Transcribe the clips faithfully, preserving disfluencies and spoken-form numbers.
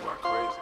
going crazy.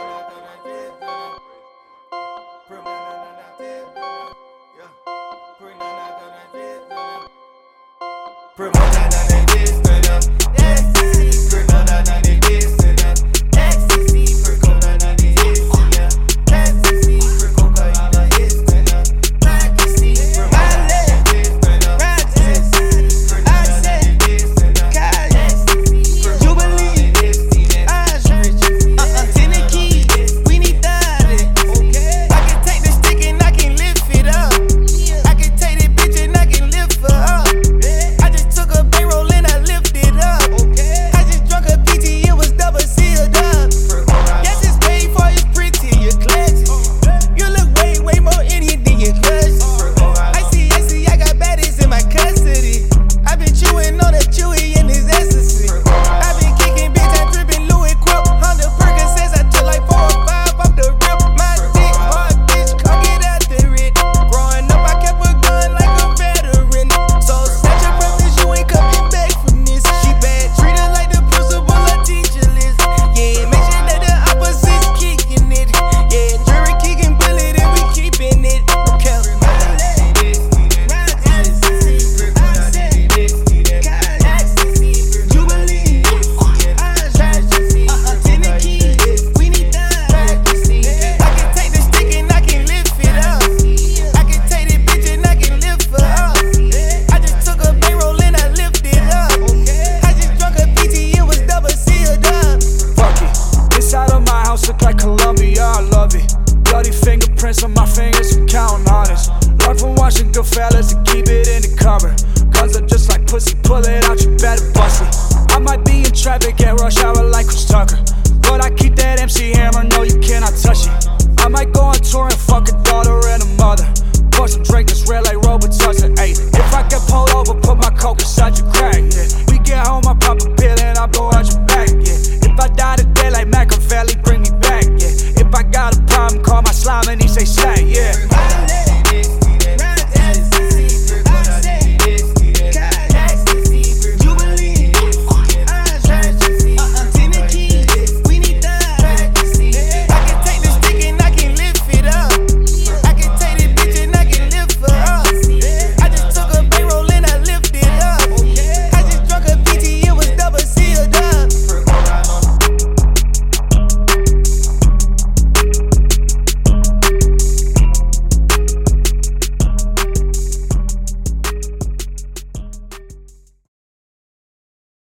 Fingerprints on my fingers, I'm counting honest. Learn from watching good fellas to keep it in the cupboard. Cause I'm just like pussy, pull it out, you better bust it. I might be in traffic at rush hour like Chris Tucker, but I keep that M C hammer, no you cannot touch it. I might go on tour and fuck a